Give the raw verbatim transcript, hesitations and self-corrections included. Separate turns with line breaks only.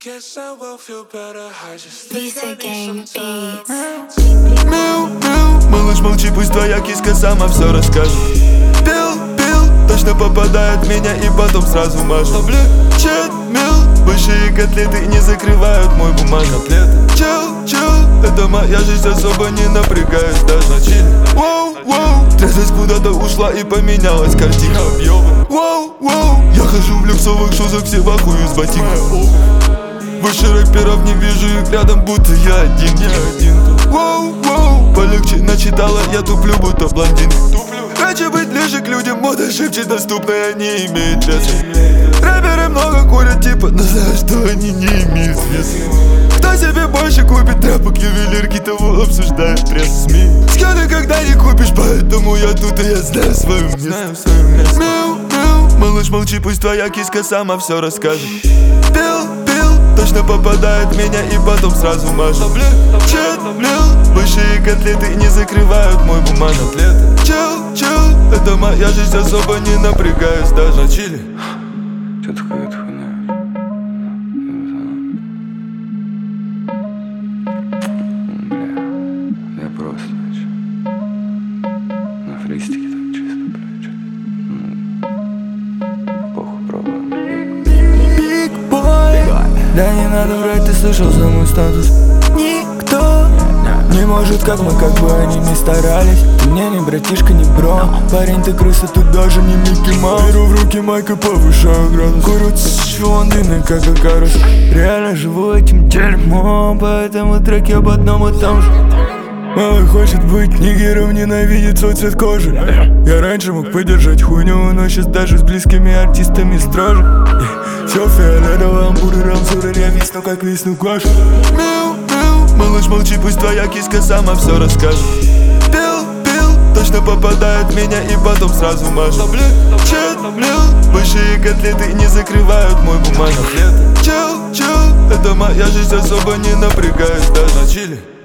Guess I will feel better, I just
Lisa Gang Beats.
Мяу, мяу, малыш, молчи, пусть твоя киска сама все расскажет. Пил, пил, точно попадает в меня и потом сразу мажет. Облегчет, мил, большие котлеты не закрывают мой бумажный плед. Чил, чил, это моя жизнь, особо не напрягаюсь даже на чиле. Воу, воу, трезвость куда-то ушла и поменялась картина. Воу, воу, я хожу в люксовых шузах, все вахую с ботинков. Больше рэперов не вижу их рядом, будто я один, не один. Воу, воу, полегче начитала, я туплю, будто блондин. Хочу быть ближе к людям, мода шепчет, доступная не имеет веса. Рэперы много курят, типа, но знаю, что они не имеют веса. Кто себе больше купит тряпок, ювелирки, того обсуждает пресс СМИ. Сканы когда не купишь, поэтому я тут и я знаю свое место. Мяу, мяу, малыш, молчи, пусть твоя киска сама все расскажет. Пил, пил, точно попадает в меня и потом сразу мажет. Чет, блил, большие котлеты не закрывают мой бумажный плед. Чил, чил, это моя жизнь, особо не напрягаюсь даже на чиле.
Что такое эта хуйня? Бля, я просто вообще на фристике так чисто, бля, чё. Ну, похуй, пробуем.
Big boy, да не надо врать, ты слышал за мой статус. Никто не может, как мы, как бы они не старались. Ты мне не братишка, не бро. Парень, ты крыса, ты даже не Микки Маус. Беру в руки майк и повышаю градус. Курю он длинный, как Акарус. Реально живу этим дерьмом, поэтому треки об одном и том же. Малый хочет быть нигером, ненавидит свой цвет кожи. Я раньше мог поддержать хуйню, но сейчас даже с близкими артистами строже. Все фиолетово, амбуры, рамсуры, я висну, как висну кожу. Мяу, мяу, малыш, молчи, пусть твоя киска сама все расскажет. Пил, пил, точно попадает в меня и потом сразу мажет. Чет, блил, большие котлеты не закрывают мой бумажный плед. Чил, чил, это моя жизнь, особо не напрягаюсь даже на чиле.